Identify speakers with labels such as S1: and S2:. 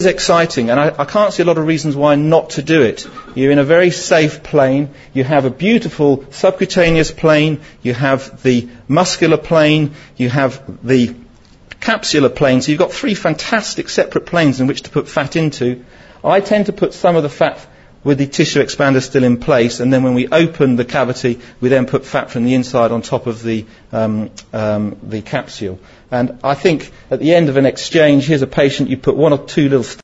S1: It's exciting, and I can't see a lot of reasons why not to do it. You're in a very safe plane. You have a beautiful subcutaneous plane. You have the muscular plane. You have the capsular plane. So you've got three fantastic separate planes in which to put fat into. I tend to put some of the fat with the tissue expander still in place, and then when we open the cavity, we then put fat from the inside on top of the capsule. And I think at the end of an exchange, here's a patient, you put one or two little